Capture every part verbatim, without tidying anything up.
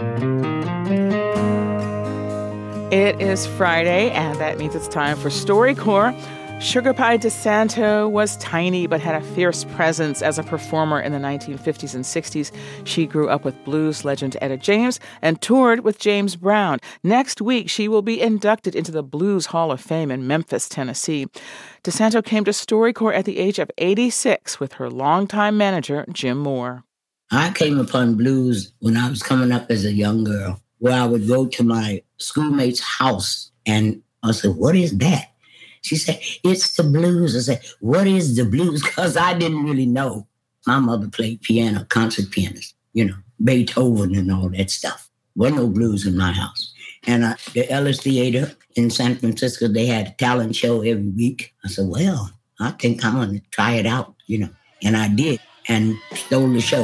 It is Friday, and that means it's time for StoryCorps. Sugar Pie DeSanto was tiny but had a fierce presence as a performer in the nineteen fifties and sixties. She grew up with blues legend Etta James and toured with James Brown. Next week, she will be inducted into the Blues Hall of Fame in Memphis, Tennessee. DeSanto came to StoryCorps at the age of eighty-six with her longtime manager, Jim Moore. I came upon blues when I was coming up as a young girl, where I would go to my schoolmate's house, and I said, "What is that?" She said, "It's the blues." I said, "What is the blues?" Because I didn't really know. My mother played piano, concert pianist, you know, Beethoven and all that stuff. Wasn't no blues in my house. And uh, the Ellis Theater in San Francisco, they had a talent show every week. I said, well, I think I'm going to try it out, you know. And I did, and stole the show.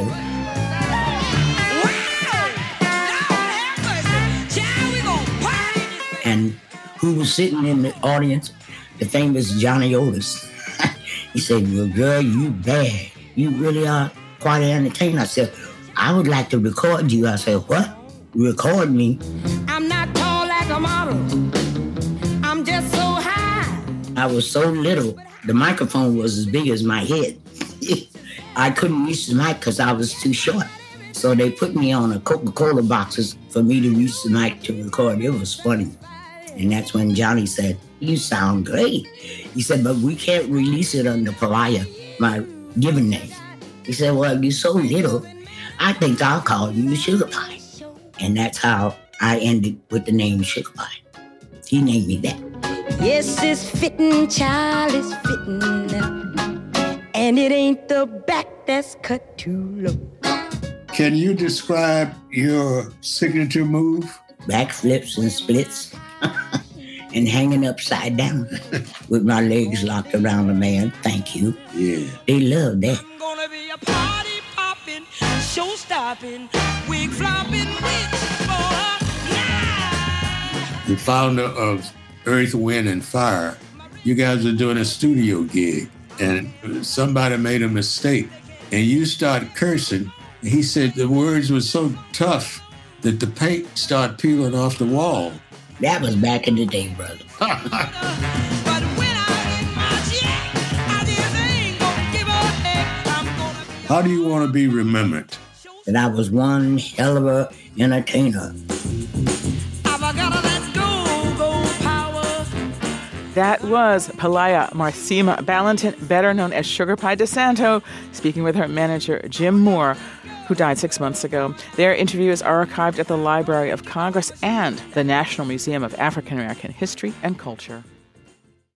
And who was sitting in the audience? The famous Johnny Otis. He said, "Well, girl, you bad. You really are quite an entertainer." I said, "I would like to record you." I said, "What? Record me?" "I'm not tall like a model. I'm just so high." I was so little. The microphone was as big as my head. I couldn't reach the mic because I was too short. So they put me on a Coca-Cola boxes for me to reach the mic to record. It was funny. And that's when Johnny said, "You sound great." He said, "But we can't release it under Pariah, my given name." He said, "Well, you're so little, I think I'll call you Sugar Pie." And that's how I ended with the name Sugar Pie. He named me that. Yes, it's fitting, child, it's fitting. And it ain't the back that's cut too low. Can you describe your signature move? Backflips and splits. And hanging upside down with my legs locked around a man. Thank you. Yeah. They love that. I'm gonna be a party popping, show stopping, wig flopping, witch for now. The founder of Earth, Wind, and Fire, you guys are doing a studio gig, and somebody made a mistake, and you start cursing. He said the words were so tough that the paint started peeling off the wall. That was back in the day, brother. How do you want to be remembered? That I was one hell of a entertainer. That was Pelaya Marcima Ballantyne, better known as Sugar Pie DeSanto, speaking with her manager, Jim Moore, who died six months ago. Their interview is archived at the Library of Congress and the National Museum of African American History and Culture.